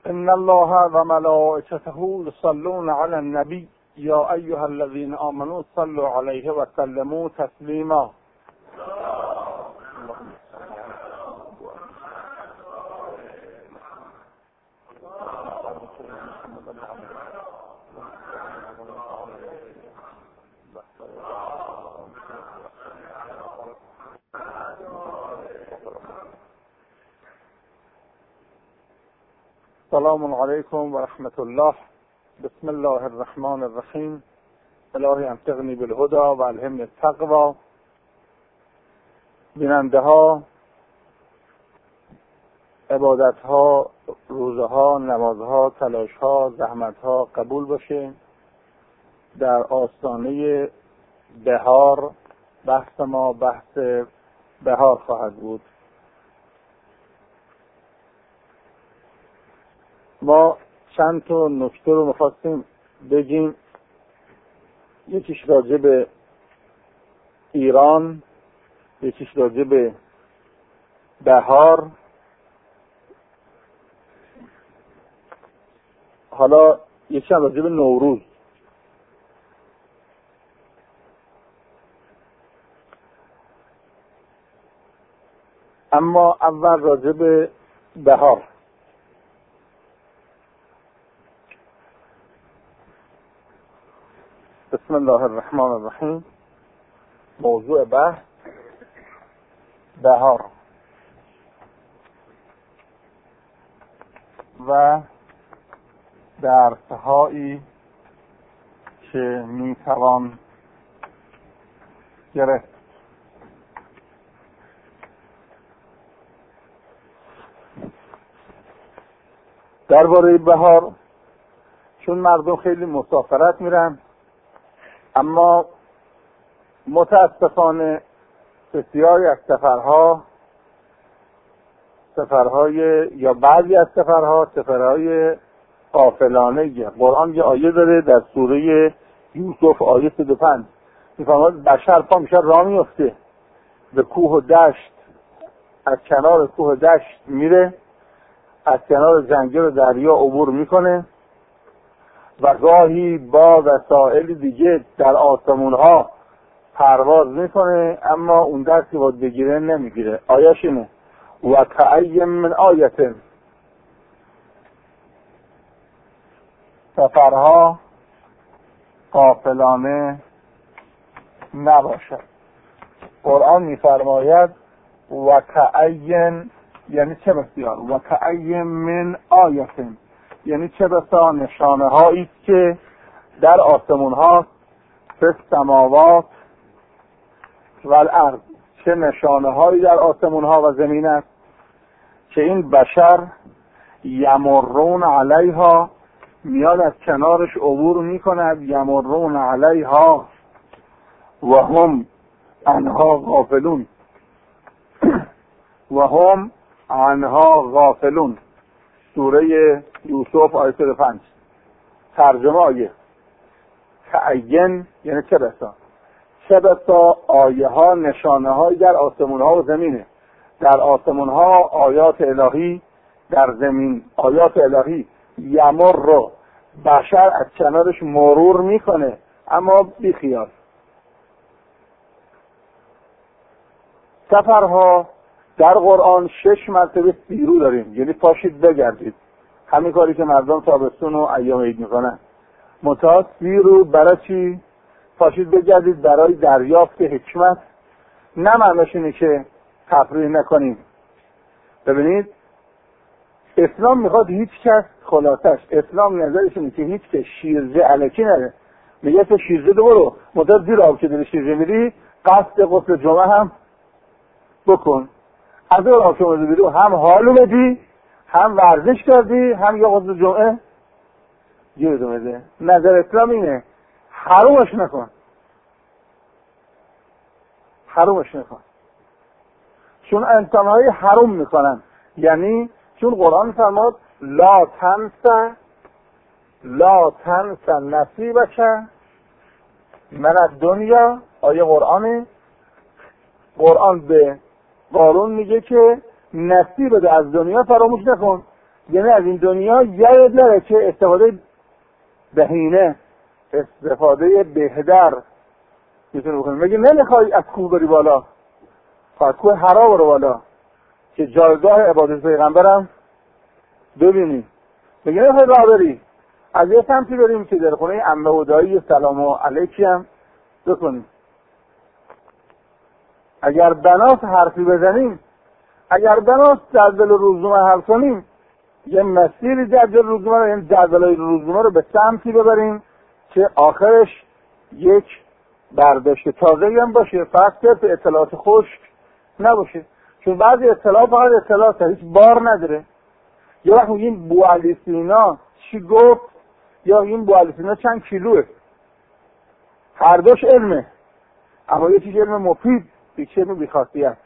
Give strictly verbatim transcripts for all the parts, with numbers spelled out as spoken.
ان الله و ملائکته یصلون علی النبی یا ایها الذین آمنوا صلوا علیه و سلموا تسلیما. السلام علیکم و رحمت الله. بسم الله الرحمن الرحیم. الهی انطقنی بالهدى و الهمنی التقوی. بیننده ها، عبادت ها، روزه ها، نماز ها، تلاش ها، زحمت ها قبول باشه. در آستانه بهار بحث ما بحث بهار خواهد بود. ما چند تا نکته رو می‌خواستیم بگیم. یکیش راجع به ایران، یکیش راجع به بهار. حالا یکیش راجع به نوروز. اما اول راجع به بهار. بسم الله الرحمن الرحیم. موضوع بحث بهار و درس‌هایی که میتوان گرفت. درباره بهار، چون مردم خیلی مسافرت میرن، اما متاسفانه بسیاری از سفرها سفرهای یا بعضی از سفرها سفرهای غافلانه. قرآن یه آیه داره در سوره یوسف آیه سی و پنج میفرماید بشر پا میشه راه میفته به کوه و دشت، از کنار کوه و دشت میره، از کنار جنگل و دریا عبور میکنه و گاهی با وسایل دیگه در آسمون ها پرواز میکنه، اما اون درسی باید بگیره نمیگیره. آیاش اینه و کأی من آیت. سفرها غافلانه نباشد. قرآن میفرماید و کأی، یعنی چه بسیار، و کأی من آیت، یعنی چه بسا نشانه هایی که در آسمون ها، فی السماوات و الارض، چه نشانه هایی در آسمون ها و زمین است که این بشر یمرون علیها، میاد از کنارش عبور میکند، یمرون علیها و هم عنها غافلون و هم عنها غافلون. سوره یوسف آیه سی و پنج. ترجمه آیه کأین یعنی چه بسا، چه بسا آیه ها نشانه هایی در آسمون ها و زمینه. در آسمون ها آیات الهی، در زمین آیات الهی. یمر رو بشر از کنارش مرور میکنه اما بی خیال. سفرها در قرآن شش مرتبه سیرو داریم، یعنی پاشید بگردید، همین کاری که مردم تابستون و ایام عید میکنن. متا سیرو برای چی؟ پاشید بگردید برای دریافت حکمت. نه معنیش اینه که تفریح نکنیم. ببینید اسلام میخواد هیچ کس، خلاصش اسلام نظرش اینه که هیچ کس شیرجه الکی نره. میگه تو شیرجه دو برو، مدت زیر آب که داری شیرجه میری قصد غسل جمعه هم بکن. از اون آب که مدت بیرو هم حالو بدی، هم ورزش کردی، هم یه غسل جمعه گیرد اومده. نظر اسلام اینه حرومش نکن، حرومش نکن. چون انسان‌های حروم میکنن، یعنی چون قرآن فرمود لا تنسى لا تنسى نصیبک من الدنیا. آیه قرآنه. قرآن به قارون میگه که نصیب بده از دنیا فراموش نکن. یعنی از این دنیا یاد نره که استفاده بهینه، استفاده بهتر میتونه بکنی. میگه نمیخوای از کوه بری بالا، از کوه حرا برو بالا که جایگاه عبادت پیغمبرم ببینی. میگه نمیخوای راه بری، از یه سمتی بریم که در خونه عمه و دایی سلام علیکی هم بکنیم. اگر بناس حرفی بزنیم، اگر بناس جدول روزنامه حرف کنیم، یه مسیری جدول روزنامه رو، یعنی جدول روزنامه رو به سمتی ببریم که آخرش یک برداشت تازه‌ای هم باشه، فقط صرف اطلاعات خشک نباشه. چون بعضی اطلاعات فقط اطلاعات هیچ بار نداره. یه وقت میگیم بو علی سینا چی گفت، یا این بو علی سینا چند کیلوه. هر دوش علمه، اما یه چیز علم مفید، یه علم بی‌خاصیت.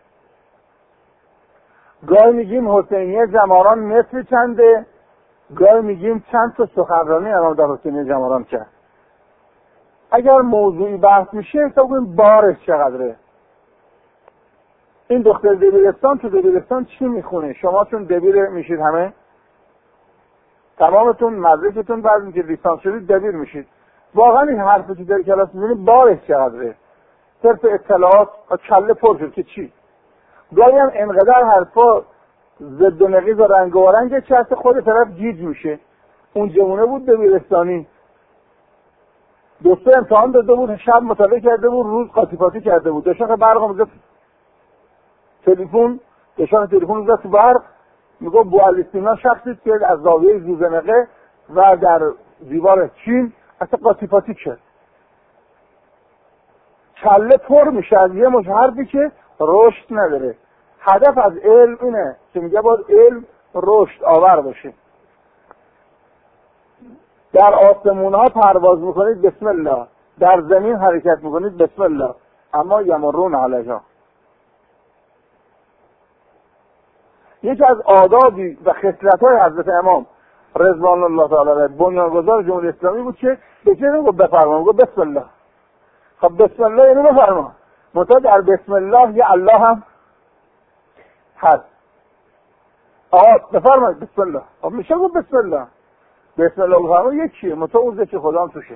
گاهی میگیم حسینیه جماران متر چنده، گاهی میگیم چند تا سخنرانی امام در حسینیه جماران کرد. اگر موضوعی بحث میشه حساب کنیم بارش چقدره. این دختر دبیرستان تو دبیرستان چی میخونه؟ شما چون دبیر میشید همه، تمامتون مدرسه‌تون بعد اینکه لیسانس شدید دبیر میشید. واقعا این حرفی که در کلاس میبینید بارش چقدره؟ صرف اطلاعات و کله پر شد که چی؟ گاهی هم انقدر حرفا ضد و نقیض و رنگ و رنگه که اصلا خود طرف گیج میشه. اون جوونه بود دبیرستانی، دوستا امتحان داده بود، شب مطالعه کرده بود، روز قاطی پاتی کرده بود، داشتن برق میزد تلفن، داشتن تلفن میزد تو برق، میگو بو علی سینا شخصی که از زاویه زوزنقه و در دیوار چین اصلا قاطی پاتی کرد. کله پر میشه از یه مش حرفی که رشد نداره. هدف از علم اینه که میگه باید علم رشد آور باشه. در آسمون ها پرواز میکنید بسم الله، در زمین حرکت میکنید بسم الله، اما یمرون علیها. یکی از آدابی و خصلت‌های حضرت امام رضوان الله تعالی علیه بنیانگذار جمهوری اسلامی بود که به چه نگو بفرما، میگو بسم الله. خب بسم الله یعنی بفرما، منتها در بسم الله یه الله هم هست. آقا بفرمایید بسم الله، خب میشه گفت بسم الله. بسم الله بفرما یکیه، منتها اون ذکر خدا هم توشه.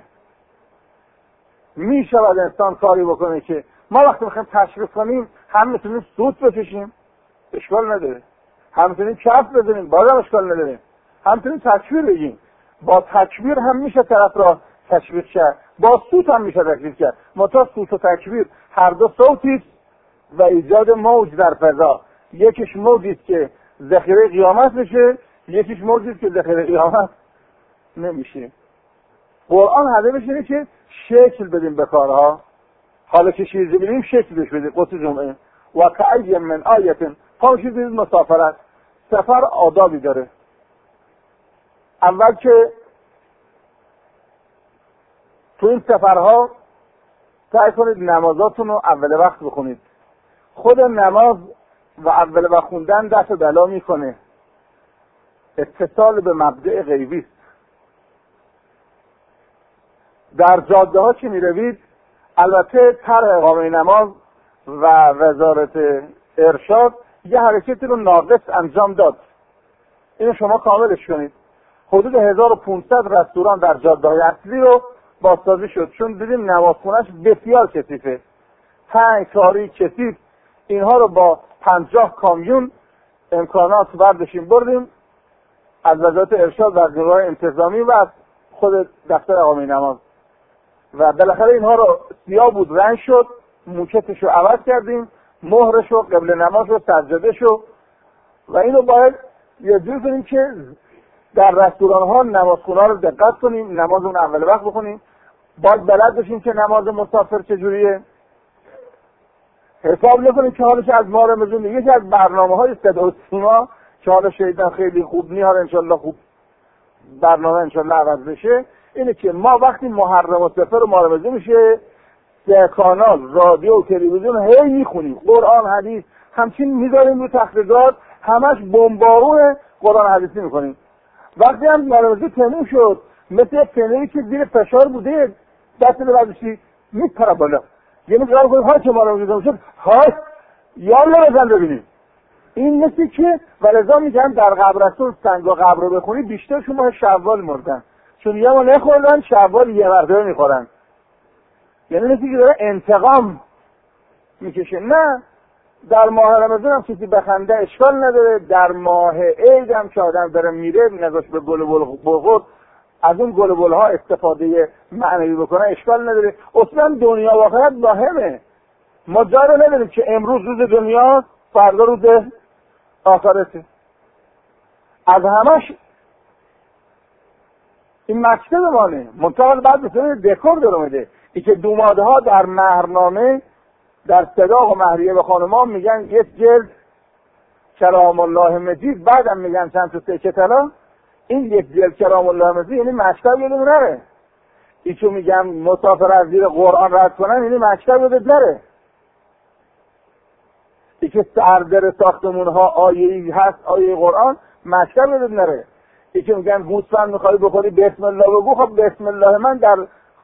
میشود انسان کاری بکنه که ما وقتی میخوایم تشویق کنیم هم میتونیم سوت بکشیم، اشکال نداره، هم میتونیم کف بزنیم، بازم اشکال نداره، هم میتونیم تکبیر بگیم. با تکبیر هم میشه طرف را تشویق کرد، با سوت هم میشه تشویق کرد. منتها سوت و تکبیر هر دو صوتی و ایجاد موج در فضا. یکیش موجی است که ذخیره قیامت میشه، یکیش موجی است که ذخیره قیامت نمیشه. قرآن هدفش اینه که شکل بدیم به کارها. حالا که چیزی ببینیم شکل بهش بدیم. قصه جمعه و کأی من آیه پاشید بید مسافرت. سفر آدابی داره. اول که تو این سفرها سعی کنید نمازاتون رو اول وقت بخونید. خود نماز و اول وقت خوندن دست بلا میکنه. اتصال به مبدأ غیبی است. در جاده ها که میروید البته طرح اقامه نماز و وزارت ارشاد یه حرکتی رو ناقص انجام داد. اینو شما کاملش کنید. حدود هزار و پانصد رستوران در جاده های اصلی رو بازسازی شد، چون دیدیم نمازخونه‌اش بسیار کثیفه، تنگ، تاریک، کثیف. اینها رو با پنجاه کامیون امکانات برداشتیم بردیم از وزارت ارشاد و نیروهای انتظامی و از خود دفتر اقامه نماز و بالاخره اینها رو سیاه بود رنگ شد، موکتش رو عوض کردیم، مهرش رو، قبل نماز رو، سجاده‌ش رو، و اینو باید یه جور کنیم که در رستوران ها نمازخونا رو دقت کنیم، نماز اون اول وقت بخونیم. باید بلد بشیم که نماز مسافر چجوریه. حساب نکنیم که حالش از ما رو مزون. یکی از برنامه های صدا و سیما که حالا شایدن خیلی خوب نیاره، انشالله خوب برنامه انشالله عوض بشه، اینه که ما وقتی محرم و سفر و مارمزه میشه سه کانال رادیو و تلویزیون هی میخونیم قرآن حدیث، همچین میذاریم رو تخریجات، همش بمبارون قرآن حدیثی میکنیم. وقتی هم مارمزه تموم شد مثل پنهی که زیر فشار بوده دست به برداشتی میپره بالا، یعنی قرار کنیم های که مارمزه تموم شد های یالا بزن ببینیم. این مثل که ولذا میگن در قبرستون سنگ و قبر رو بخونی بیشترشون ماه شوال مردن، چون یه ما نخوردن شوال یه مرتبه میخورن، یعنی مثل که داره انتقام میکشه. نه، در ماه رمضان هم کسی بخنده اشکال نداره، در ماه عید هم که آدم داره میره نگاش به گل و بلغور از اون گل و بلها استفاده معنوی بکنه اشکال نداره. اصلا دنیا و آخرت مهمه، ما جا رو نداریم که امروز روز دنیا فردا روز آخرته. از همش این مکتب مانه منتقل بعد بسیار دکور در اومده. ای که دوماده ها در مهرنامه در صداق و مهریه به خانمان میگن یک جلد کلام الله مجید، بعدم میگن چند تا سکه طلا. این یک جلد کلام الله مجید یعنی مکتب یادم نره. ای که میگن مسافر از زیر قرآن رد کنن یعنی مکتب یادت نره. ای که سردر ساختمون ها آیه‌ای هست آیه قرآن مکتب یادت نره. ای که میگن گوسفند میخوای بخوری بسم الله بگو، خب بسم الله من در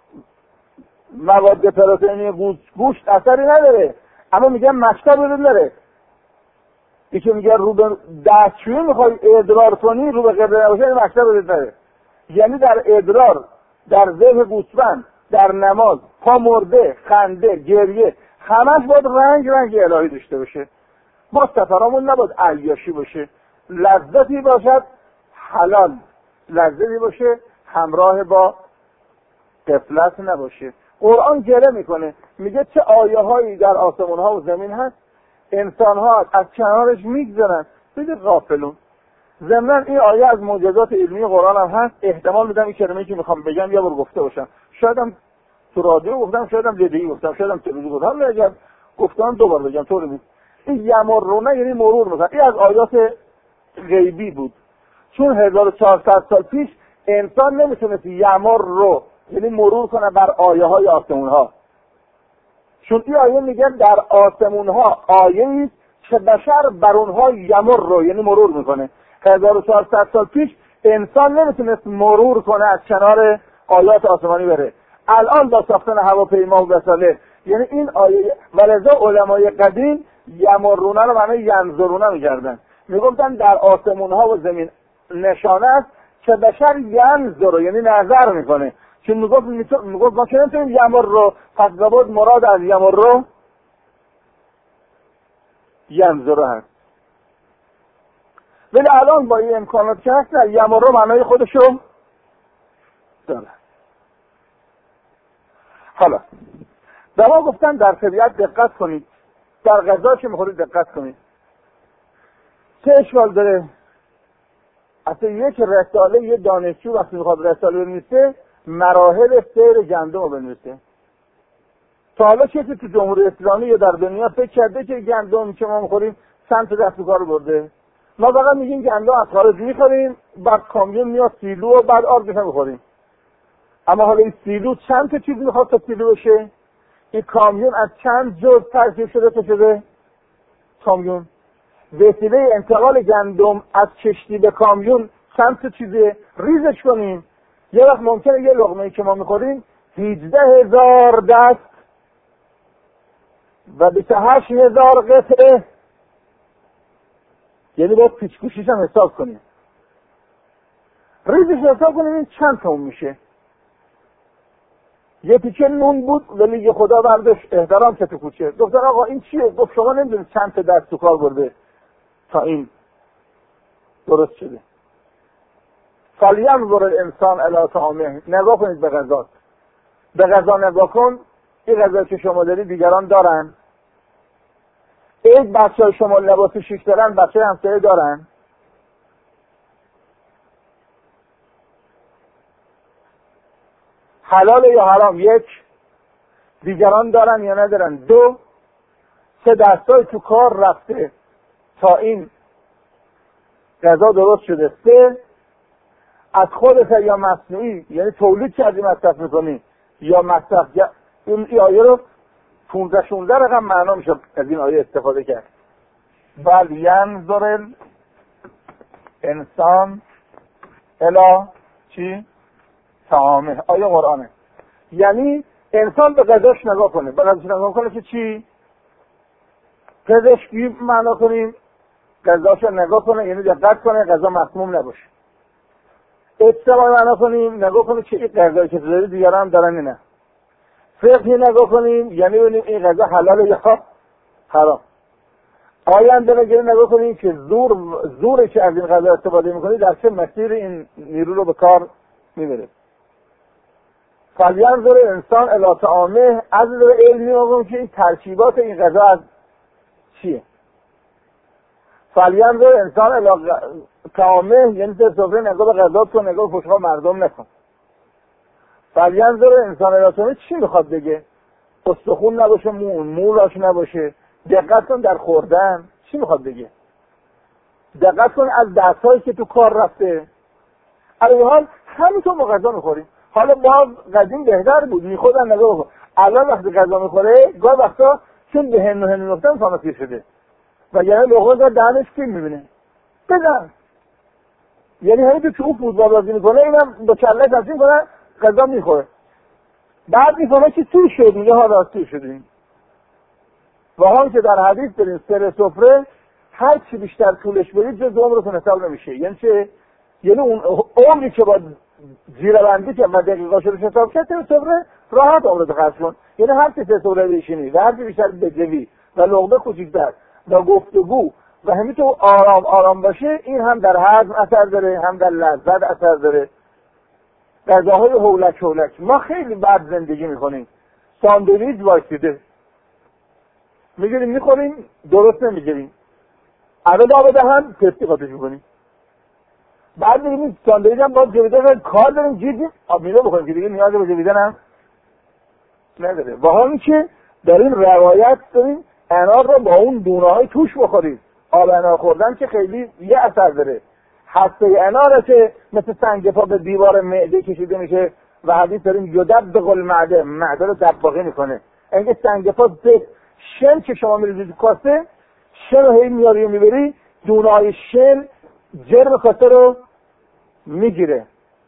مواد پروتئینی گوشت اثری نداره، اما میگن مکتب یادت نره. ای که میگن رو به دستشویی میخوای ادرار کنی رو به قبله نباشه مکتب یادت نره. یعنی در ادرار، در ذبح گوسفند، در نماز، پا مرده، خنده، گریه، همش باید رنگ رنگ الهی داشته باشه. ما سفرامون نباید عیاشی باشه، لذتی باشد حلال، لذتی باشه همراه با غفلت نباشه. قرآن گله میکنه میگه چه آیه هایی در آسمان ها و زمین هست، انسان ها از کنارش میگذرن بده غافلون. ضمن این آیه از معجزات علمی قرآن هم هست. احتمال میدم این کلمه‌ای که میخوام بگم یه بار گفته باشم، شاید هم تو رادیو گفتم، شاید هم لدهی گفتم، شاید هم تلویزیون گفتم، اگر گفتم دوبار بگم طوری نیست. این یمرونه یعنی مرور میکنه. این از آیات غیبی بود، چون هزار و چهارصد سال پیش انسان نمیتونست یمر رو یعنی مرور کنه بر آیه های آسمون ها، چون این آیه میگن در آسمون ها آیه ایست که بشر بر اونها یمر رو یعنی مرور میکنه. هزار و چهارصد سال پیش انسان نمیتونست مرور کنه از کنار آیات آسمانی بره. الان با ساختن هواپیما و وسایل یعنی این آیه، ولذا علمای قدیم یمرونه رو معنی ینظرونه میکردن، میگفتن در آسمون ها و زمین نشانه است که بشر ینظر یعنی نظر میکنه، چون میگفت میگفت ما که نمیتونیم یمر رو، پس لابد مراد از یمر رو ینظر هست. ولی الان با این امکانات که هست نه، یمر رو معنای خودشو داره. حالا دوا گفتن در طبیعت دقت کنید، در غذا که میخورید دقت کنید. چه اشکال داره؟ اصلا یک رساله یه دانشجو وقتی میخواد رساله بنویسه مراحل سیر گندم رو بنویسه. تا حالا کسی تو جمهوری اسلامی یا در دنیا فکر کرده که گندم که ما میخوریم چند تا دست به کار برده؟ ما فقط میگیم گندم از خارج میخوریم، بعد کامیون میاد سیلو و بعد آردش هم میخوریم. اما حالا این سیلو چند تا چیز میخواد تا سیلو بشه؟ این کامیون از چند جزء ترکیب شده تا شده کامیون؟ وسیله انتقال گندم از کشتی به کامیون چند تا چیزه؟ ریزش کنیم یه وقت ممکنه یه لقمه‌ای که ما میخوریم هجده هزار دست و بیست و هشت هزار قطعه، یعنی باید پیچکوشیش هم حساب کنیم، ریزش حساب کنیم این چند تا اون میشه. یه پیچه نون بود ولی یه خدا برداشت احترام که تو کوچه گفتن آقا این چیه؟ گفت شما نمیدونید چند تا دست تو کار برده تا این درست شده. فلینظر الانسان الی طعامه، نگاه کنید به غذا، به غذا نگاه کن. این غذا که شما دارید دیگران دارن؟ این بچه های شما لباس شیک دارن، بچه همسایه دارن؟ حلال یا حرام؟ یک، دیگران دارن یا ندارن؟ دو، سه دستای تو کار رفته تا این غذا درست شده؟ سه، از خودت یا مصنوعی یعنی تولید کردی مصرف میکنی یا مصرف. این آیه رو پونزده شونزده رقم معنا میشه از این آیه استفاده کرد. بل ینظر الانسان الی چی؟ طعامه. آیه قرآنه، یعنی انسان به غذاش نگاه کنه. به غذاش نگاه کنه که چی؟ پزشکی معنا کنیم غذاشو نگاه کنه، یعنی دقت کنه غذا مسموم نباشه. اتباع معنا کنیم، نگاه کنیم که این غذایی که داری دیگران دارن نه. فقهی نگاه کنیم، یعنی ببینیم این غذا حلاله یا حرام. آینده نگاه نگاه کنیم که زور زوری که از این غذا استفاده میکنی در چه مسیر این نیرو رو به کار میبره. فلینظر انسان الی طعامه، از نظر علمی میگم که این ترکیبات این غذا از چیه. فلینظر انسان الی طعامه یعنی تو سفره نگاه به غذا کن، نگاه به پشت مردم نکن. فلینظر انسان الی طعامه چی میخواد بگه؟ استخون نباشه، مون مولاش نباشه، دقت کن در خوردن. چی میخواد بگه؟ دقت کن از دستایی که تو کار رفته. علی حال همینطور ما غذا میخوریم. حالا باز قدیم بهتر بود میخوردن نگاه کن. الان وقتی غذا میخوره گاه وقتا چون به هنو هنو نفتن فامسیر شده و یعنی لغوه در دهنش فیلم میبینه بزن. یعنی همین تو او فوتبال بازی میکنه اینم با کله تصمیم کنه غذا میخوره. بعد میفهمه که توی شد، میگه ها راست توی شدیم. و هم که در حدیث داریم سر سفره هر چی بیشتر طولش برید جز عمرتون حساب نمیشه. یعنی چه؟ یعنی اون عمری که با جیره‌بندی که و دقیقا شده حساب کرد سر سفره راحت عمرتو خرج کن. یعنی هر چی سر سفره بشینی و هر چی بیشتر بجوی و لقمه کوچیک‌تر و گفتگو و همینطور آرام آرام باشه، این هم در هضم اثر داره هم در لذت اثر داره. غذاهای هولک هولک ما خیلی بد زندگی میکنیم. ساندویچ وایسیده میگیریم میخوریم درست نمیگیریم، عدد آب دهن تستی قاطش میکنیم. بعد میگیم ساندویچ هم باید جویده کار داریم جیدیم آب میله بخوریم که دیگه نیاز به جویدن هم نداره. و همین که داریم روایت داریم انار رو با اون دونه های توش بخورید. آب انار خوردن که خیلی یه اثر داره. هسته اناره که مثل سنگ پا به دیوار معده کشیده میشه و حدیث داریم یدب به قل معده، معده رو دباغی میکنه. اینکه سنگ پا به شن که شما میریزید تو کاسه، شن رو هی میاری و میبری، دونه های شن جرم کاسه رو میگیره.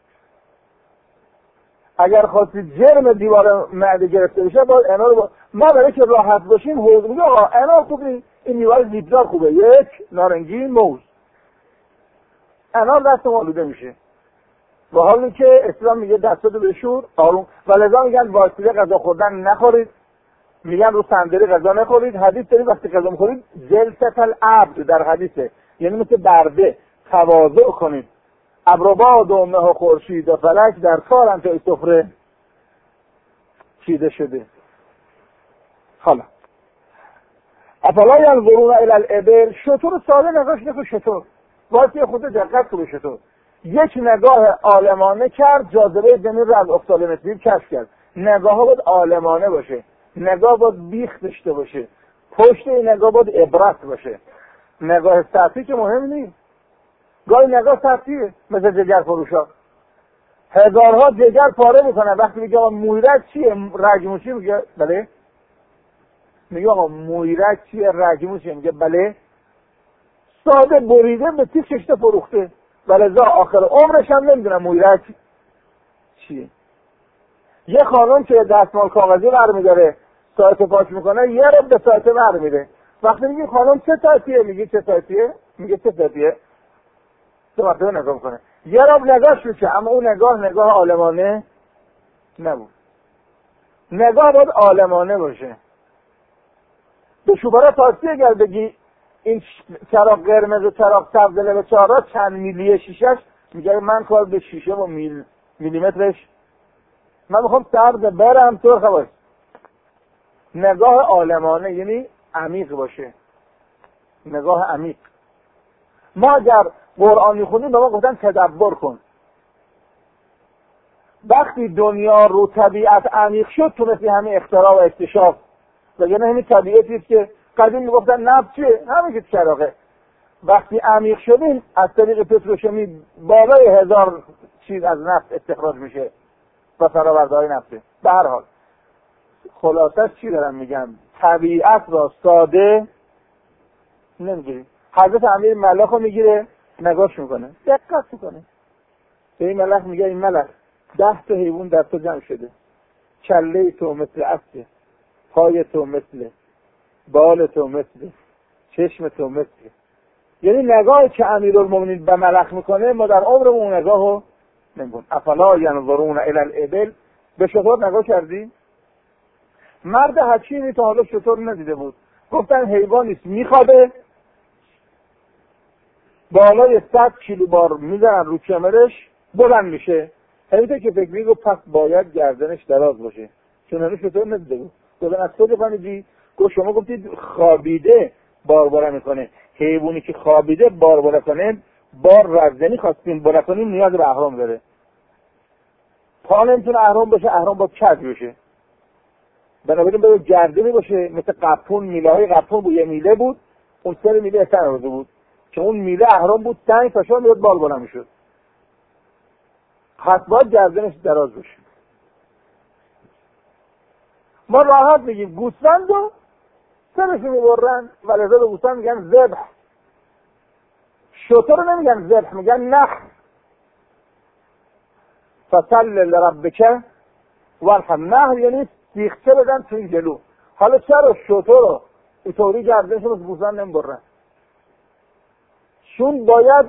اگر خواستید جرم دیوار معده گرفته بشه باید انار رو با... ما برای که راحت باشیم حوض میگه آقا انار خوبی، این میوه زیبزار خوبه، یک نارنگی موز، انار دست ما آلوده میشه. و حالی که اسلام میگه دستاتو بشور آروم. و لذا میگن واسطه غذا خوردن نخورید، میگن رو صندلی غذا نخورید. حدیث داریم وقتی غذا میخورید جلسه العبد در حدیثه، یعنی مثل برده تواضع کنید. ابرباد و مه و خورشید و فلک در کارن تا این سفره چیده شده. حالا افلا ینظرون الی الابل، شطور ساده نگاش نکن. شطور واسه خود دقت کنه. شطور یک نگاه عالمانه کرد، جاذبه زمین رو از افسال متری کشف کرد. نگاه ها باید عالمانه باشه، نگاه باید بیخ داشته باشه، پشت این نگاه باید عبرت باشه. نگاه سطحی که مهم نیست. گاهی نگاه سطحیه مثل جگر فروشا، هزارها جگر پاره میکنن. وقتی میگه آقا مویرک چیه رجمو چیه میگه بله، میگه آقا مویرک چیه رجمو چیه میگه بله. ساده بریده به تیک ششته فروخته، ولذا آخر عمرش هم نمیدونم مویرک چیه. یه خانم که دستمال کاغذی برمیداره سایت پاک میکنه، یه رب به سایت برمیده. وقتی میگه خانم چه سایتیه میگه چه سایتیه میگه چه سایتیه تو وقتی نگاه میکنه، یه رب نگاهش میشه. اما اون نگاه نگاه عالمانه نبود. نگاه باید عالمانه باشه. به شوبرا تاکسی اگر بگی این چراغ قرمز و چراغ سبز لبه چهارا چند میلیه شیشش، میگه من کار به شیشه و میل میلیمترش، من میخوام سبز برم تو خواهد. نگاه عالمانه یعنی عمیق باشه، نگاه عمیق. ما اگر قرآن میخونیم به ما گفتن تدبر کن. وقتی دنیا رو طبیعت عمیق شد تونستی همین اختراع و اکتشاف، وگرنه همین طبیعتیست که قدیم میگفتن نفت چیه همین که چراغه. وقتی عمیق شدیم از طریق پتروشیمی بالای هزار چیز از نفت استخراج میشه و فرآورده های نفته. به هر حال خلاصش چی دارم میگم؟ طبیعت را ساده نمیگیری. حضرت امیر ملخ رو میگیره نگاش میکنه، دقت میکنه. به این ملخ میگه این ملخ ده تا حیوان در تو جمع شده، کله تو مثل اسبه، پای تو مثل، بال تو مثل، چشم تو مثل، یعنی نگاهی که امیرالمومنین به ملخ میکنه ما در عمرمون اون نگاهو نمی‌کنیم. افلا ینظرون الی الابل، به شتر نگاه کردی؟ مرد حکیمی تا حالا شتر ندیده بود، گفتن حیوانیست میخوابه، بالای صد کیلو بار میزنن رو کمرش بلند میشه. همینطور که فکر میگو پس باید گردنش دراز باشه، چون هنوز شتر ندیده بود. گفتن از کجا فهمیدی؟ گفت شما گفتید خوابیده بارباره میکنه، حیوانی که خوابیده بارباره کنه بار رزدنی خواستیم باره کنیم نیاز به اهرام داره، پا نمیتونه اهرام باشه، اهرام با کج بشه، بنابراین باید گردنی باشه مثل قپون، میله های قپون بود، یه میله بود اون سر میله اثر روزه بود که اون میله اهرام بود تنگ پاشا میاد بال بلند میشد، پس باید گردنش دراز بشه. ما راحت میگیم گوسفند و سرشو میبرن و لذا به گوسفند میگن ذبح، شتر رو نمیگن ذبح، میگن نخ. فصل لربک وارحم، نخ یعنی سیخچه بدن توی جلو. حالا چرا شتر رو اینطوری گردنش رو گوسفند نمیبرن؟ چون باید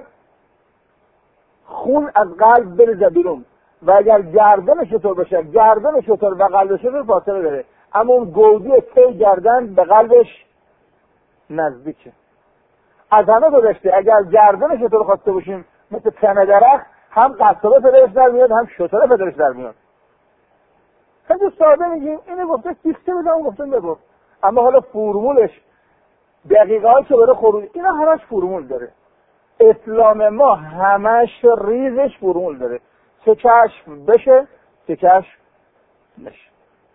خون از قلب بریزه بیرون و اگر گردن شتر بشه، گردن شتر و قلب شتر فاصله داره، اما اون گودی تی گردن به قلبش نزدیکه. از همه گذشته اگر گردن شتر خواسته باشیم مثل تنه درخت، هم قصابه پدرش در میاد هم شتر پدرش در میاد. خیلی ساده میگیم اینه گفته سیخته بده، اون گفته بگو، اما حالا فرمولش دقیقه هایی که بره خروج اینا همش فرمول داره. اسلام ما همش ریزش فرمول داره، چه کشف بشه چه کشف نشه.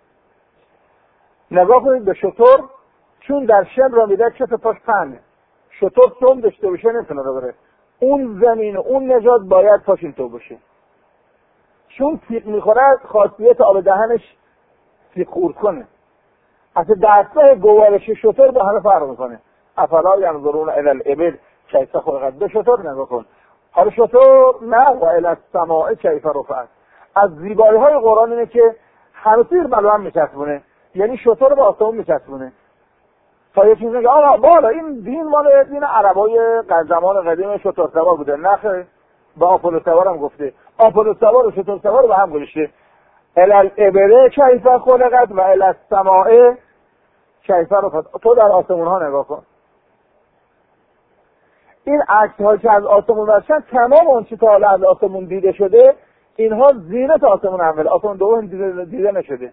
نگاه کنید به شتر، چون در شن را میده کف پاش پهنه، شتر سم داشته باشه نمیتونه رو بره، اون زمین و اون نجات باید پاش این تو باشه، چون تیغ میخوره خاصیت آب دهنش تیغ خورد کنه. اصلا دستگاه گوارش شتر با همه فرق میکنه. افلا ینظرون الی الابل کیف خلقت، به شتر نگاه کن. حالا شتر نه و الی السماء کیف رفعت. از زیبایی های قرآن اینه که همه تیر بلو هم میچسبونه، یعنی شتر به آسمون میچسبونه تا یه چیز میگه آقا بالا این دین مال دین عربای زمان قدیم شتر سوار بوده. نخه، با آپولو سوار هم گفته، آپولو سوار و شتر سوار به هم گذاشته. الی الابل کیف خلقت و الی السماء کیف رفعت. تو در آسمون ها نگاه کن، این عکس ها که از آسمون برشن تمام اون چی تا حالا از آسمون دیده شده اینها زینت آسمون اول، آسمون دوم دیده, دیده نشده.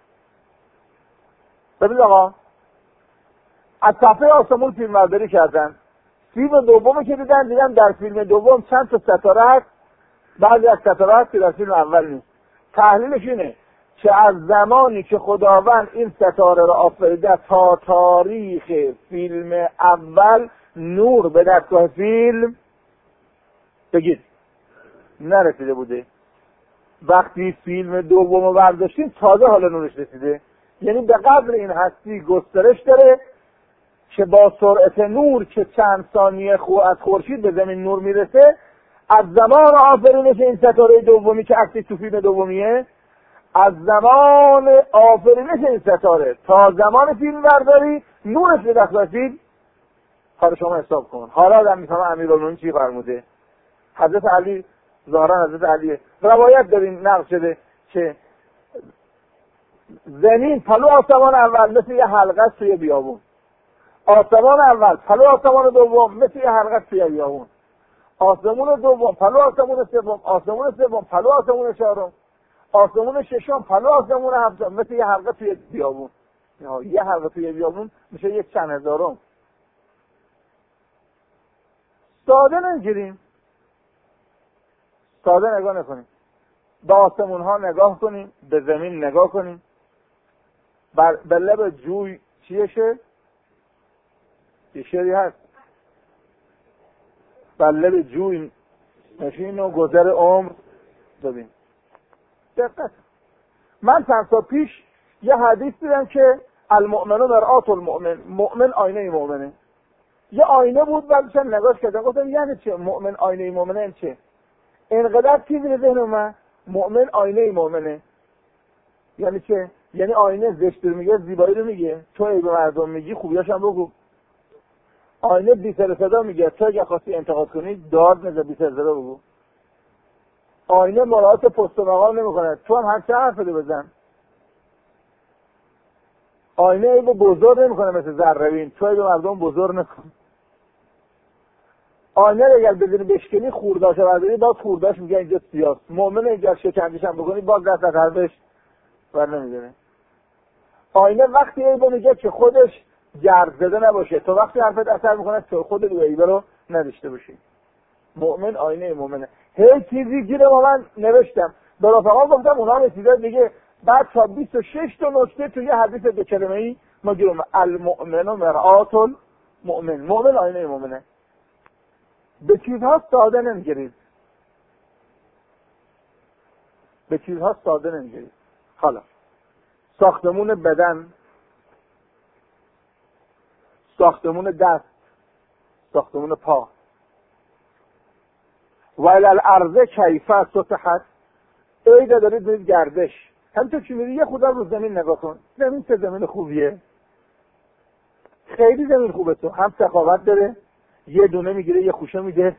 ببینید آقا از صفحه آسمون فیلم برداری کردن، فیلم دومی که دیدن دیدن در فیلم دوم چند تا ستاره هست، بعضی از ستاره هست که در فیلم اول نیست. تحلیلش اینه که از زمانی که خداوند این ستاره را آفریده تا تاریخ فیلم اول نور به دستگاه فیلم بگید نرسیده بوده. وقتی فیلم دوم رو برداشتیم تازه حالا نورش رسیده، یعنی به قدر این هستی گسترش داره که با سرعت نور که چند ثانیه خو از خورشید به زمین نور میرسه، از زمان آفرینش این ستاره دومی که عکس تو فیلم دومیه، از زمان آفرینش این ستاره تا زمان فیلم برداری نورش به دستگاه فیلم. حالا شما حساب کن. حالا آدم میفهمه امیرالمومنین چی فرموده. حضرت علی، ظاهرا حضرت علی روایت داریم نقل شده که زمین پلو آسمان اول مثل یه حلقه توی بیابون، آسمان اول پلو آسمان دوم مثل یه حلقه توی بیابون، آسمون دوم پلو آسمون سوم، آسمون سوم پلو آسمون چهارم، آسمون ششم پلو آسمون هفتم مثل یه حلقه توی بیابون. یه حلقه توی بیابون میشه یک چند هزارم. ساده نگیریم، ساده نگاه نکنیم، به آسمون ها نگاه کنیم، به زمین نگاه کنیم. بر به لب جوی چیشه؟ یه شعری هست، بر لب جوی نشین و گذر عمر ببین. دقت، من چند سال پیش یه حدیث دیدم که المؤمن مرآة المؤمن، مؤمن آینه مؤمنه. یه آینه بود بعدش نگاش کردم گفتم یعنی چه مؤمن آینه مؤمنه؟ این چه؟ اینقدر چیزی به ذهن من، مؤمن آینه مؤمنه یعنی چه؟ یعنی آینه زشت رو میگه، زیبایی رو میگه، تو عیب مردم میگی، خوبیاش هم بگو. آینه بی سر صدا میگه. تو اگه خواستی انتقاد کنی داد نزد، بی سر صدا بگو. آینه مراعات پست و مقام نمیکنه. تو هم هر چه حرف بده بزن. آینه ایبو بزرگ نمیکنه مثل ذره‌بین. تو ایبو مردم بزرگ نکن. آینه اگر بدونی بشکنی خورداشو برداری، باز خورداش میگه اینجا سیاست. مؤمن اینجا شکنجش هم بکنی باز دست از حرفش بر نمیدونه. آینه وقتی ایبو میگه که خودش گرد زده نباشه، تو وقتی حرفت اثر میکنه تو خودت ایبو رو نداشته باشی. مؤمن آینه مؤمنه. هی چیزی گیره با من نوشتم به رفقا گفتم، اونا هم چیزا دیگه. بعد تا بیست و شش تا نکته توی حدیث دو کلمه ای ما گیرم. المؤمن و مرآت المؤمن. مؤمن آینه مؤمنه. به چیزها ساده نمیگیرید. به چیزها ساده نمیگیرید. حالا ساختمون بدن، ساختمون دست، ساختمون پا. و الارض کیف سطحت. ایده دارید دارید گردش. همینطور که میری یه خدا رو زمین نگاه کن. زمین چه زمین خوبیه. خیلی زمین خوبه. تو هم سخاوت داره، یه دونه میگیره یه خوشه میده،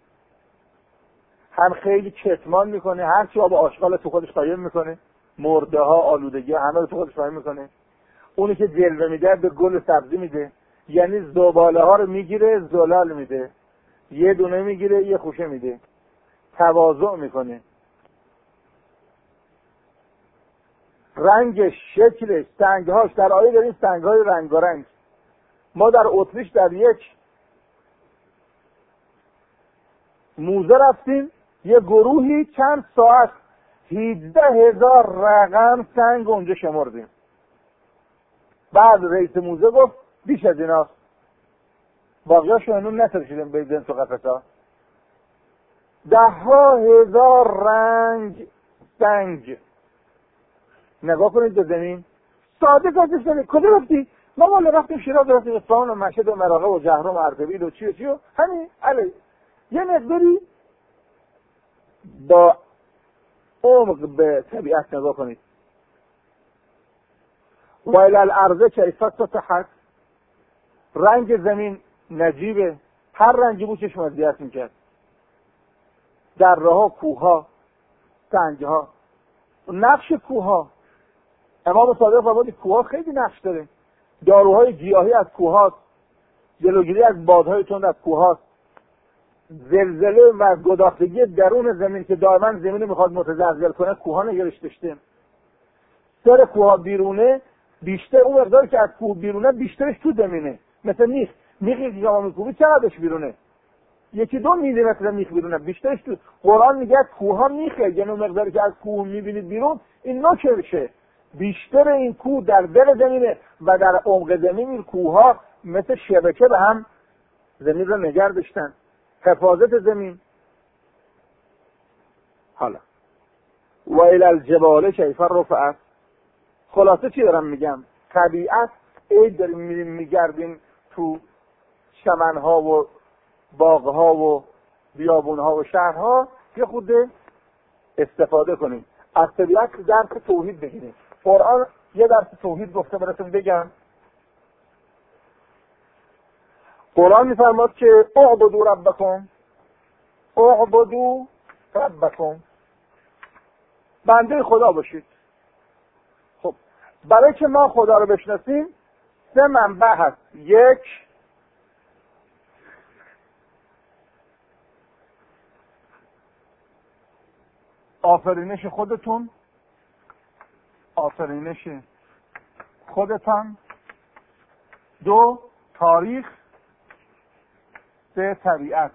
هم خیلی کتمان میکنه، هر چی آب آشغال تو خودش قایم میکنه، مرده ها، آلودگی ها، همه رو تو خودش قایم میکنه. اونی که جلوه میده به گل سبزی میده. یعنی زباله ها رو میگیره زلال میده، یه دونه میگیره یه خوشه میده، تواضع میکنه. رنگش، شکلش، سنگهاش. در آیه داریم سنگهای رنگارنگ. ما در اتریش در یک موزه رفتیم، یه گروهی چند ساعت هجده هزار رقم سنگ اونجا شمردیم. بعد رئیس موزه گفت بیش از ایناست. باقیاشو هنون نترشیدیم بیدن تو قفصا. ده ها هزار رنگ سنگ. نگاه کنید به زمین. ساده گذاشت کنید. کجا رفتی؟ ما والا رفتیم شیراز، رفتیم اصفهان و مشهد و مراغه و جهرم و اردبیل و چی و چی و همین. علی یه مقداری با عمق به طبیعت نگاه کنید. و الی الارض کیف سطحت. رنگ زمین نجیبه. هر رنگی بود چشم اذیت میکرد. دره ها، کوه ها، سنگ ها. نقش کوه ها، امام صادق فرمود کوه ها خیلی نقش داره. داروهای گیاهی از کوه هاست، جلوگیری از بادهای تند از کوه هاست. زلزله و گداختگی درون زمین که دائما زمین میخواد متزلزل کنه، کوه ها نگرش داشته. سر کوه ها بیرونه، بیشتر اون مقداری که از کوه بیرونه بیشترش تو زمینه. مثل میخ، میخی که شما میکوبی چقدرش بیرونه؟ یکی دو میلی متر میخ بیرونه، بیشترش تو. قرآن میگه کوه ها میخه، یعنی اون مقداری که از کوه میبینید بیرون این نوچشه. بیشتر این کوه در دل زمینه و در عمق زمین این کوه ها مثل شبکه به هم زمین رو نگه داشتن. حفاظت زمین. حالا و الی الجبال کیف رفعت. خلاصه چی دارم میگم؟ طبیعت ای داریم میریم میگردیم تو چمنها و باغها و بیابونها و شهرها، یه خود استفاده کنیم از طبیعت، درس توحید بگیریم. قرآن یه درس توحید گفته براتون بگم. قرآن میفرماد که اعبدوا ربکم، اعبدوا ربکم، بنده خدا باشید. خب برای که ما خدا رو بشناسیم سه منبع هست. یک، آفرینش خودتون، آفرینش خودتان. دو، تاریخ. سه، طبیعت.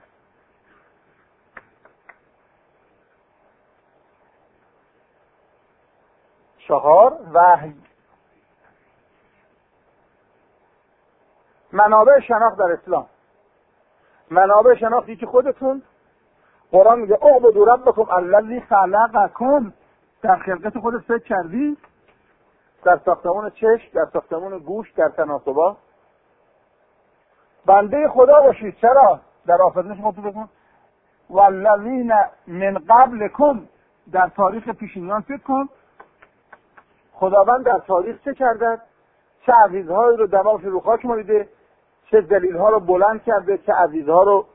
چهار، وحی. منابع شناخت در اسلام. منابع شناخت یکی خودتون. قرآن میگه اعبدوا ربکم الذی خلقکم. در خلقت خودت فکر کردی؟ در ساختمان چشم، در ساختمان گوش، در تناسبات. بنده خدا باشید. چرا؟ در آفرینش خودتون بکن. والذین من قبلکم، در تاریخ پیشینیان فکر کن. خداوند در تاریخ چه کرده؟ چه عزیزهایی رو دماغش رو خاک مالیده، چه دلیل ها رو بلند کرده، چه عزیزها رو.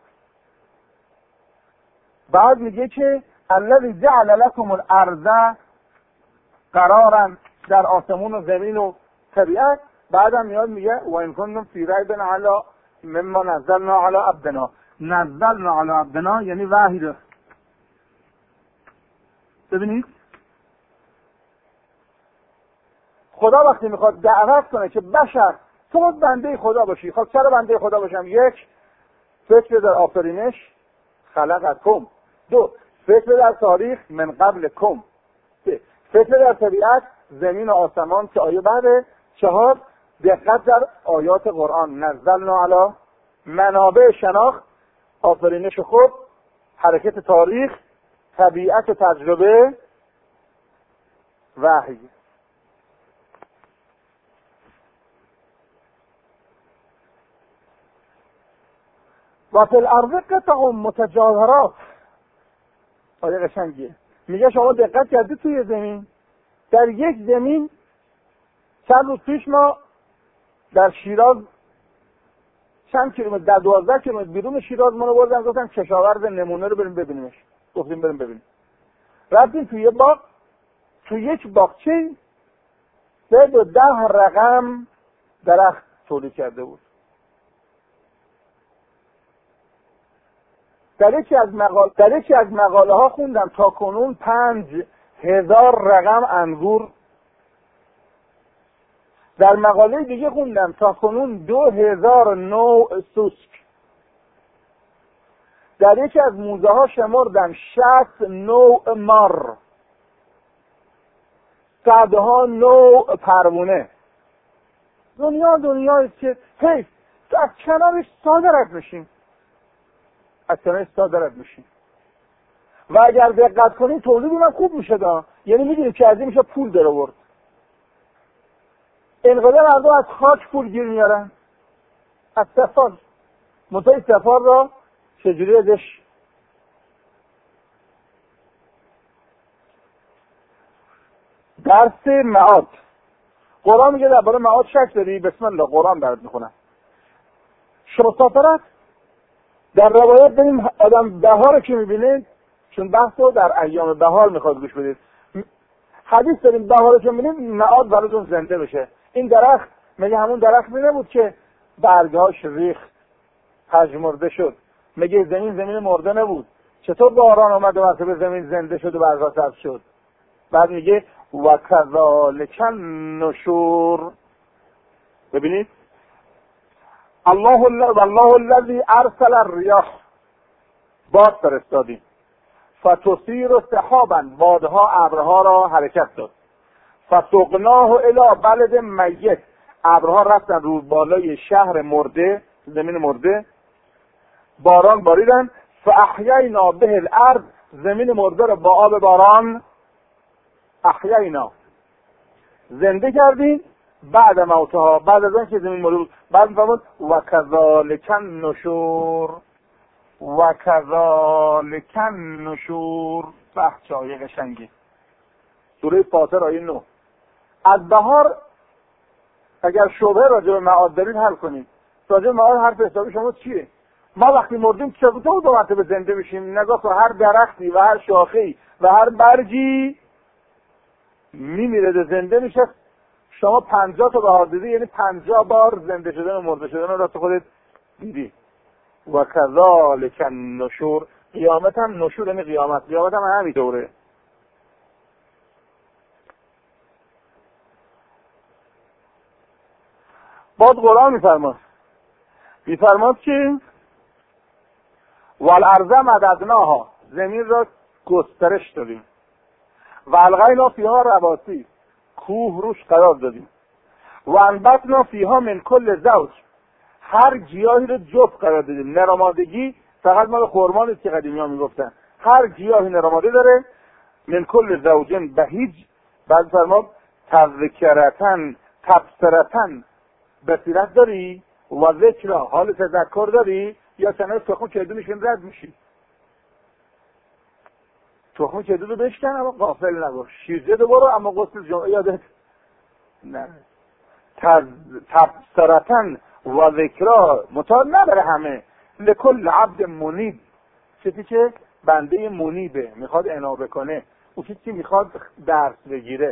بعد میگه که الذی جعل لكم الارض قرارا، در آسمون و زمین و طبیعت. بعدم میاد میگه و ان کنتم فی ریب علی مما نزلنا علی عبدنا. نزلنا علی عبدنا یعنی وحی رو. ببینید خدا وقتی میخواد دعوت کنه که بشر تو بنده خدا باشی، خب چرا بنده خدا باشم؟ یک، فکر در آفرینش خلقکم. دو، فکر در تاریخ من قبل کم. سه، فکر در طبیعت زمین و آسمان که آیه بعده. چهار، دقت در آیات قرآن. نزلنا علی منابع شناخت، آفرینش خود، حرکت تاریخ، طبیعت و تجربه، وحی. و فی الارض قطع متجاورات. آیه قشنگیه. میگه شما دقت کردید توی زمین، در یک زمین چند روز پیش ما در شیراز چند کیلومتر، در دوازده کیلومتر بیرون شیراز ما رو بردن گفتن کشاورز نمونه رو بریم ببینیمش. گفتیم بریم ببینیم. رفتیم توی یه باغ، توی یک باغچه سه تا ده رقم درخت تولید کرده بود. در یکی از مقاله در یکی از مقاله ها خوندم تا کنون پنج هزار رقم انگور. در مقاله دیگه خوندم تا کنون دو هزار نوع سوسک. در یکی از موزه ها شمردم شصت نوع مار، صدها نوع پروونه. دنیا دنیایی که حیف از کنارش ساده رد میشیم، از کنارش ساده رد میشیم. و اگر دقت کنید تولید من خوب میشه دا. یعنی میدونید که از این میشه پول در آورد. انقدر مردم از خاک پول گیر میارن، از سفال. منطقه سفال را چجوری ازش درس معاد. قرآن میگه درباره معاد شک داری؟ بسم الله قرآن برات میخونم. مسافرت در روایت بریم آدم بهار رو که میبینید، چون بحث رو در ایام بهار میخواد گوش بدید، حدیث داریم بهار رو که میبینید معاد براتون زنده بشه. این درخت مگه همون درخت می نبود که برگهاش ریخت پژمرده شد؟ مگه زمین زمین مرده نبود؟ چطور باران اومد و وقتی به زمین زنده شد و برگها سبز شد؟ بعد میگه و کذالک النشور. ببینید الله والله الذی ارسل الرياح، باد فرستادیم، فتثیر سحابا، بادها ابرها را حرکت داد، فسقناه الی بلد میت، ابرها رفتن رو بالای شهر مرده، زمین مرده، باران باریدن، فاحیینا به الارض، زمین مرده را با آب باران احیینا زنده کردیم، بعد موتها، بعد از اینکه زمین مرده بود. بعد میفرمود و کذالک النشور، و کذالک النشور. بحث آیه قشنگی سوره فاطر آیه نه. از بهار اگر شبهه راجع به معاد دارید حل کنید. راجع به معاد حرف حسابی شما چیه؟ ما وقتی مردیم چطور دو مرتبه زنده بشیم؟ نگاه کن، هر درختی و هر شاخه‌ای و هر برگی میمیره زنده میشه. شما پنجاه تا بهار دیدی، یعنی پنجاه بار زنده شدن و مرده شدن را تو خودت دیدی. و کذالک النشور، قیامت هم نشور یعنی قیامت، قیامت هم همینطوره. بعد قرآن میفرماد میفرماد که والارض مددناها، زمین را گسترش دادیم، و القینا فیها رواسی، کوه روش قرار دادیم، و انبتنا فیها من کل زوج، هر گیاهی رو جفت قرار دادیم. نرمادگی فقط مال خرما نیست که قدیمی ها میگفتن، هر گیاهی نرماده داره. من کل زوجن بهیج، بعد فرماد تذکرتن تبصرتن، بصیرت داری و ذکر، حال تذکر داری، یا تنها تخم کدو میشین رد میشی. تخم کدو رو بشکن اما غافل نباش، شیرجه دو برو اما غسل جمعه یادت نه. تبصرتن و ذکرا متا نداره همه، لکل عبد منیب، چیزی که بنده منیبه میخواد عنایت کنه، اون چیزی که میخواد درس بگیره.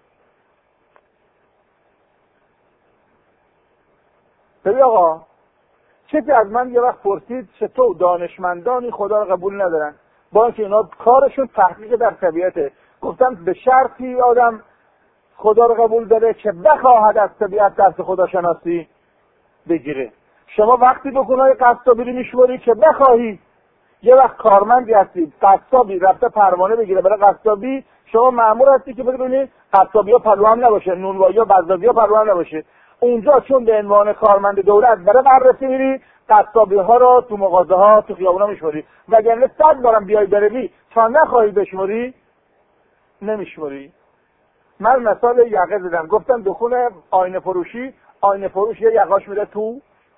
ببین آقا، کسی از من یه وقت پرسید چطور دانشمندانی خدا رو قبول ندارن با اینکه اینا کارشون تحقیق در طبیعته. گفتم به شرطی آدم خدا رو قبول داره که بخواهد از طبیعت درس خداشناسی بگیره. شما وقتی دکونای قصابی رو میشوری که بخواهی، یه وقت کارمندی هستی قصابی رفته پروانه بگیره برای قصابی، شما مأمور هستی که بدونی قصابی ها پروانه نباشه، نونوایی ها بزازی ها پروانه نباشه. اونجا چون به عنوان کارمند دولت برای بررسی میری، قصابی ها رو تو مغازه ها تو خیابونا میشوری، وگرنه صد بارم بیای بروی تا نخواهی بشموری نمیشموری. من مثال یقه زدم، گفتم دکون آینه فروشی، آینه فروش یه یقاش میره تو،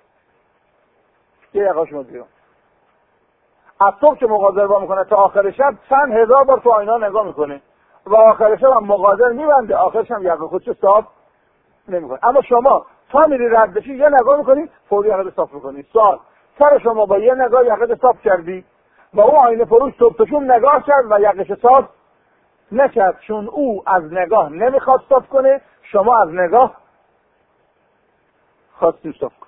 یه یقاش میره بیرون. از صبح که مغازه رو با میکنه تا آخر شب چند هزار بار تو آینه نگاه میکنه و آخر شب هم مغازه میبنده، آخرش هم یقه خودشو صاف نمیکنه. اما شما تا میری رد بشی یه نگاه میکنی فوری یقه صاف میکنی. سوال، سر شما با یه نگاه یقه صاف کردی و اون آینه فروش صبحشون نگاه کرد و یقش صاف نکرد، چون او از نگاه نمیخواد صاف کنه، شما از نگاه خواستیم صاف کنه.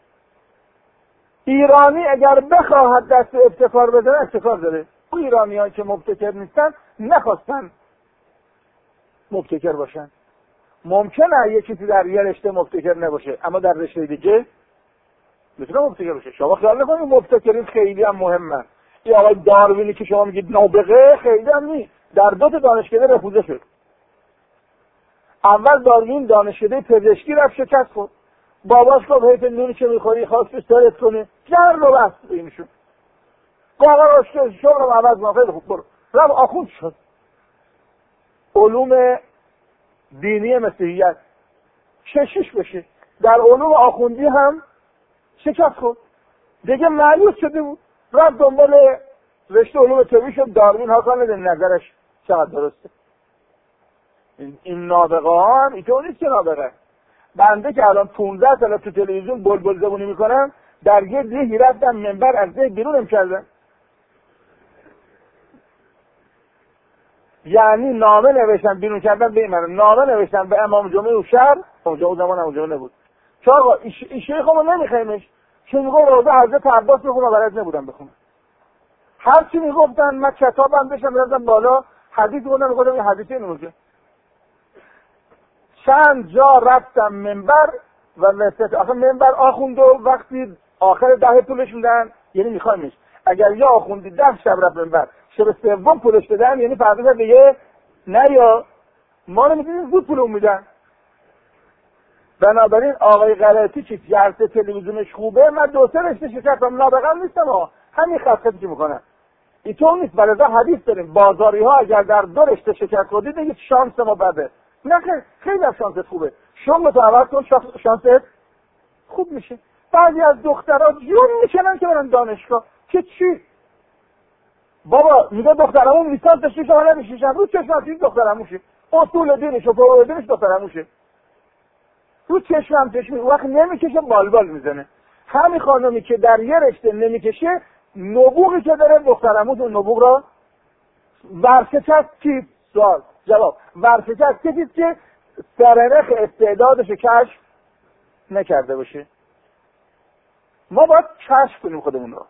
ایرانی اگر بخواهد دست ابتکار بزنه ابتکار داره. او ایرانی ها که مبتکر نیستن نخواستن مبتکر باشن. ممکنه یه چیزی در یه رشته مبتکر نباشه اما در رشته دیگه میتونه مبتکر باشه. شما خیال نکنید مبتکرین خیلی هم مهمه. این آقای داروینی که شما میگید نابغه خیلی هم نیست، در دو تا دانشکده رفوزه شد. اول داروین دانشکده پزشکی رفت شکست خورد، باباش گفت حیف نونی که میخوری خواست سرت کنه، جر رو بست اینشون قاقا راشته شغلم عوض ما خیلی خوب برو رفت آخوند شد. علوم دینی مسیحیت کشیش بشه، در علوم آخوندی هم شکست خورد، دیگه مایوس شده بود، رفت دنبال رشته علوم طبیعی شد. داروین ها کار نده نظرش چقدر درسته. این, این نابغه ها هم اینطور نیست که نابغه. بنده که الان پونزده سال تو تلویزیون بلبل زبونی میکنم، در یه دیگه رفتم منبر از دیگه بیرونم کردم. یعنی نامه نوشتم بیرون کردم به من، نامه نوشتم به امام جمعه و شهر، اونجا اون زمان امام جمعه نبود، چه آقا این شیخ ما نمیخوایمش چون میگو روزه حضرت عباس بخونم بلد نبودم بخونم. هر چی میگفتن من کتابم بشم رفتم بالا حدیث بودم میگفتم این حدیثی نمیگه. چند جا رفتم منبر و وسط آخه منبر آخونده وقتی آخر ده پولش میدن یعنی میخوایمش. اگر یا آخوندی ده شب رفت منبر شب سوم پولش بدن یعنی فردا دیگه نریا ما نمیدونیم زود پولو میدن. بنابراین آقای غلطی چی جلسه تلویزیونش خوبه، من دو سه رشته شکستم، نابغه‌ام نیستم ها، همین خطی که میکنن اینطور نیست. برای حدیث داریم بازاری ها اگر در دو رشته شکست خودی دیگه شانس ما بده. نه خیلی خیلی از شانست خوبه، شما تو عوض کن شانست خوب میشه. بعضی از دخترها جون میکنن که برن دانشگاه که چی؟ بابا میگه دخترمون لیسانس داشتی شما نمیشیشن رو چشم این دخترموشه، اصول دینش و فروع دینش دخترموشه رو چشم چشمی وقت نمیکشه بالبال میزنه. همین خانمی که در یه رشته نمیکشه نبوغی که داره دخترموز اون نبوغ را ورشکست کی؟ سوال جواب ورشکست کسیست که سرنخ استعدادش کشف نکرده باشه. ما باید کشف کنیم خودمون رو.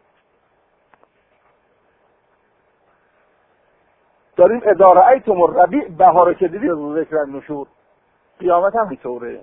داریم اداره ایتم الربیع بهار که دیدی ذکر نشور قیامت هم اینطوره.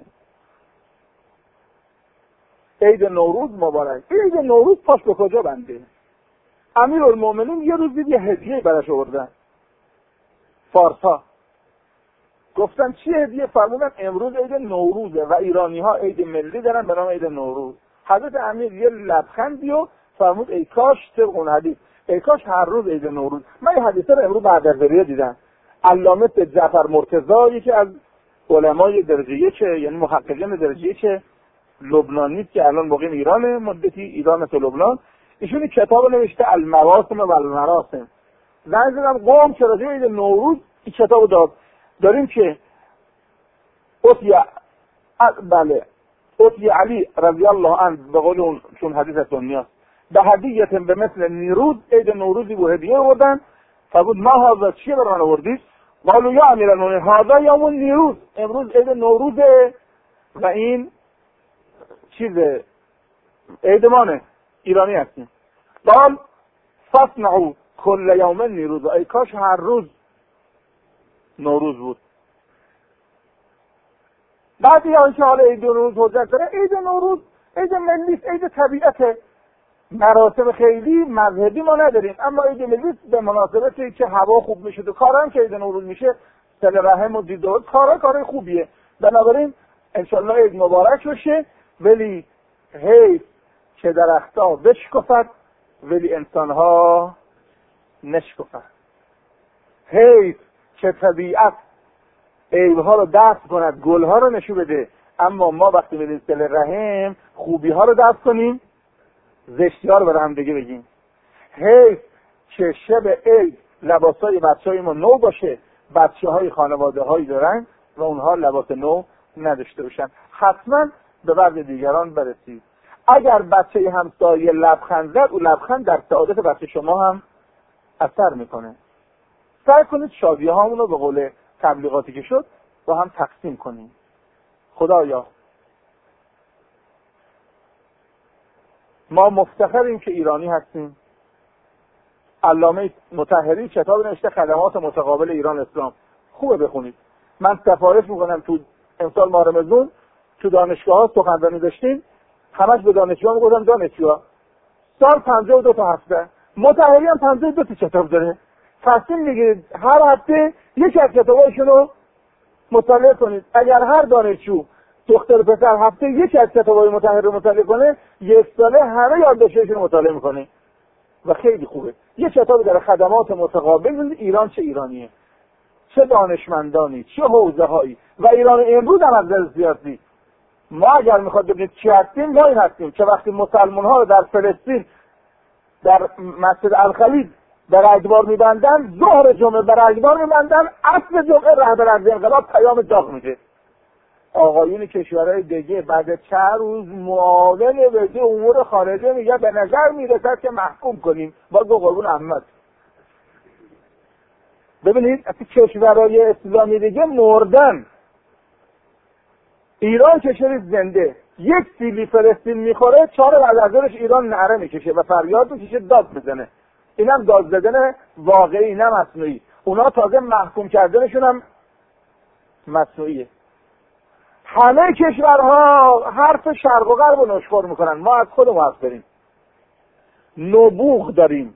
عید نوروز مبارک. عید نوروز پاش به کجا بنده؟ امیرالمومنین یه روز دید یه هدیه براش آوردن فارسا، گفتن چی هدیه؟ فرمودن امروز عید نوروزه و ایرانی ها عید ملی دارن به نام عید نوروز. حضرت امیر یه لبخندی و فرمود ای کاش طبق اون حدیث ای کاش هر روز عید نوروز. من این حدیثه رو امروز بعد از ذریعه دیدم. علامه جعفر مرتضی یکی از علمای درجه یک یعنی محققین درجه یک لبنانی که الان مقیم ایرانه، مدتی ایران مثل لبنان، ایشون کتاب نوشته المواسم و المراسم. زنگ زدم قوم چرا راجع به عید نوروز این کتابو داد. داریم که اوتیا بله اطی علی رضی الله عنه به قول اون چون حدیث سنیاست به هدیه به مثل نیروز عید نوروزی و هدیه آوردن. فقط ما هذا چیه بران آوردید؟ قالوا یا امیرالمومنین هذا یوم نیروز، امروز عید نوروزه و این چیز عید مانه، ایرانی هستیم. قال فاصنعوا کل یوم نیروز، ای کاش هر روز نوروز بود. بعضی ها که حالا عید نوروز حجت داره، عید نوروز عید ملی، عید طبیعته، مراسم خیلی مذهبی ما نداریم، اما عید ملی به مناسبتی که هوا خوب میشه و کارا هم که عید نوروز میشه صله رحم و دید و کارا کار خوبیه. بنابراین انشالله عید مبارک بشه. ولی حیف که درختها بشکفد ولی انسانها نشکفد. حیف که طبیعت عیبها رو دفع کند، گلها رو نشون بده، اما ما وقتی میریم صله رحم خوبی ها رو دفع کنیم، زشتی ها رو برای هم دیگه بگیم. حیف که شب عید لباسای بچهای ما نو باشه، بچه های خانواده هایی دارن و اونها لباس نو نداشته باشن. حتما به وضع دیگران برسید. اگر بچه همسایه لبخند زد، او لبخند در سعادت بچه شما هم اثر میکنه. سعی کنید شادی هامون رو به قول تبلیغاتی که شد با هم تقسیم کنیم. خدایا ما مفتخریم که ایرانی هستیم. علامه مطهری کتاب نوشته خدمات متقابل ایران اسلام، خوبه بخونید. من سفارش میکنم تو امسال ماه رمضان تو دانشگاه ها سخنرانی داشتیم، همش به دانشجوها میگفتم دانشجوها سال پنجاه و دو تا هفته، مطهری هم پنجاه و دو تا کتاب داره، تصمیم میگیرید هر هفته یک از کتاباشون رو مطالعه کنید. اگر هر دانشجو دختر پسر هفته یک از کتابای مطهری رو مطالعه کنه، یک ساله همه یادداشتشون رو مطالعه میکنه و خیلی خوبه. یه کتابی در خدمات متقابل، ایران چه ایرانیه، چه دانشمندانی، چه حوزه هایی و ایران امروز هم از نظر سیاسی. ما اگر میخواد ببینید چی هستیم، ما این هستیم که وقتی مسلمان ها رو در فلسطین در مسجد الخلیل در اجبار میبندن، ظهر جمعه بر اجبار میبندن، عصر جمعه رهبر از انقلاب پیام داغ میده. آقایون کشورهای دیگه بعد چند روز معاون وزیر امور خارجه میگه به نظر میرسد که محکوم کنیم. باز با قربون احمد ببینید از کشورهای اسلامی دیگه مردن، ایران کشور زنده. یک سیلی فلسطین میخوره، چهار بعد از ظهرش ایران نعره میکشه و فریاد میکشه، داد میزنه. اینم داد زدن واقعی، اینم مصنوعی. اونا تازه محکوم کردنشون هم مصنوعیه. همه کشورها حرف شرق و غرب رو نشخوار میکنن، ما از خودمون حرف داریم، نبوغ داریم،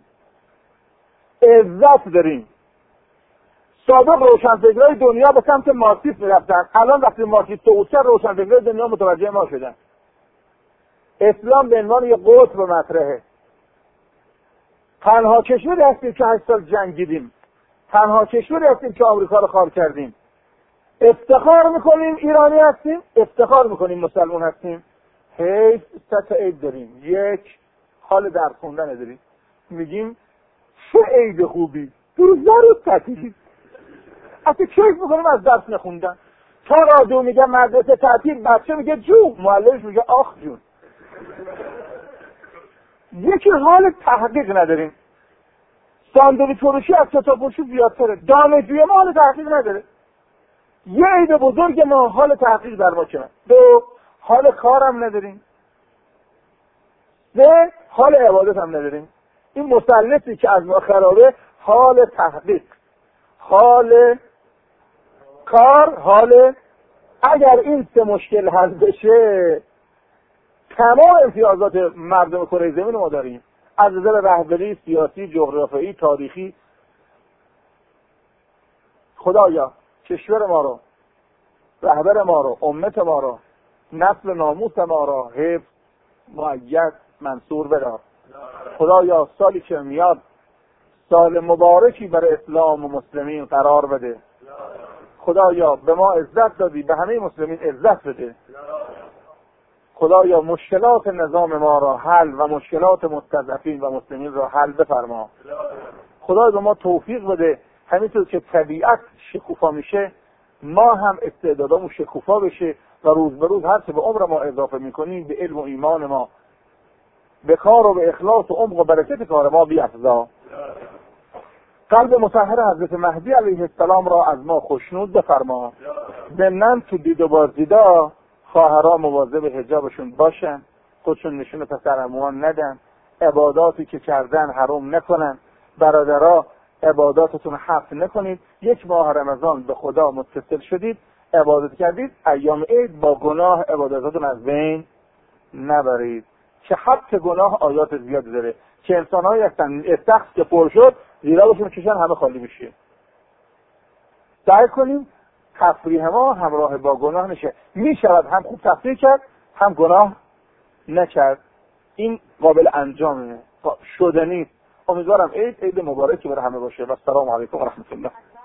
عزت داریم. سابق روشنفکرای دنیا به سمت مارکسیسم میرفتن، الان وقتی مارکسیسم صعود کرد روشنفکرای دنیا متوجه ما شدن. اسلام به عنوان یه قطب مطرحه. تنها کشوری هستیم که هشت سال جنگیدیم، تنها کشوری هستیم که آمریکا رو خار کردیم. افتخار میکنیم ایرانی هستیم، افتخار میکنیم مسلمان هستیم. حیف سه عید داریم، یک حال درس خوندن داریم، میگیم چه عید خوبی، روزا رو تعطیل، اصلا کیف میکنیم از درس نخوندن. تا رادیو میگه مدرسه تعطیل، بچه میگه جو، معلمش میگه آخ جون. یکی حال تحقیق نداریم. ساندویچ فروشی از کتاب فروشی زیادتره، دانشجوی ما حال تحقیق نداره. یه عید بزرگ ما حال تحقیق در ما کنه. دو حال کارم نداریم. سه حال عبادت هم نداریم. این مثلثی که از ما خرابه، حال تحقیق، حال کار، حال. اگر این سه مشکل حل بشه، تمام امتیازات مردم کره زمین ما داریم، از نظر رهبری، سیاسی، جغرافیایی، تاریخی. خدایا کشور ما رو، رهبر ما رو، امت ما رو، نسل ناموس ما رو حفظ مؤید منصور بدار. خدایا سالی که میاد سال مبارکی برای اسلام و مسلمین قرار بده. خدایا به ما عزت دادی، به همه مسلمین عزت بده. خدایا مشکلات نظام ما را حل و مشکلات مستضعفین و مسلمین را حل بفرما. خدایا به ما توفیق بده، همینطور که طبیعت شکوفا میشه ما هم استعدادامون شکوفا بشه و روز به روز هر چه به عمر ما اضافه میکنیم به علم و ایمان ما، به کار و به اخلاص و عمق و برکت کار ما بیفزا. قلب مطهر حضرت مهدی علیه السلام را از ما خوشنود بفرما. ضمناً تو دید و بازدیدا خواهرها مواظب حجابشون باشن، خودشون نشون پسر عموان ندن، عباداتی که کردن حرام نکنن. برادرها عباداتتون حفظ نکنید. یک ماه رمضان به خدا متصل شدید، عبادت کردید، ایام عید با گناه عباداتتون از بین نبرید که حبس گناه آیات زیاد داره که انسان‌هایی هستن استخص که پر شد زیرا باشون چشن همه خالی بشه. سعی کنیم تفریح ما همراه با گناه نشه. میشود هم خوب تفریح کرد هم گناه نکرد. این قابل انجامه، شدنی. امیدوارم عید عید مبارکی برای همه باشه و السلام علیکم و رحمت الله.